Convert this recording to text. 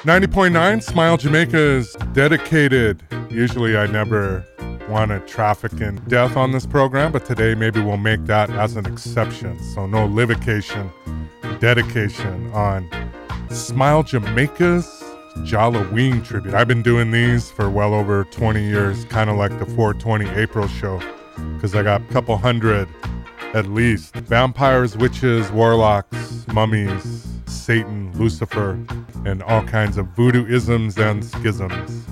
90.9 Smile Jamaica is dedicated. Usually I never want to traffic in death on this program, but today maybe we'll make that as an exception. So no livocation, dedication on Smile Jamaica's Jalloween tribute. I've been doing these for well over 20 years, kind of like the 420 April show, because I got a couple hundred at least. Vampires, witches, warlocks, mummies, Satan, Lucifer, and all kinds of voodoo isms and schisms.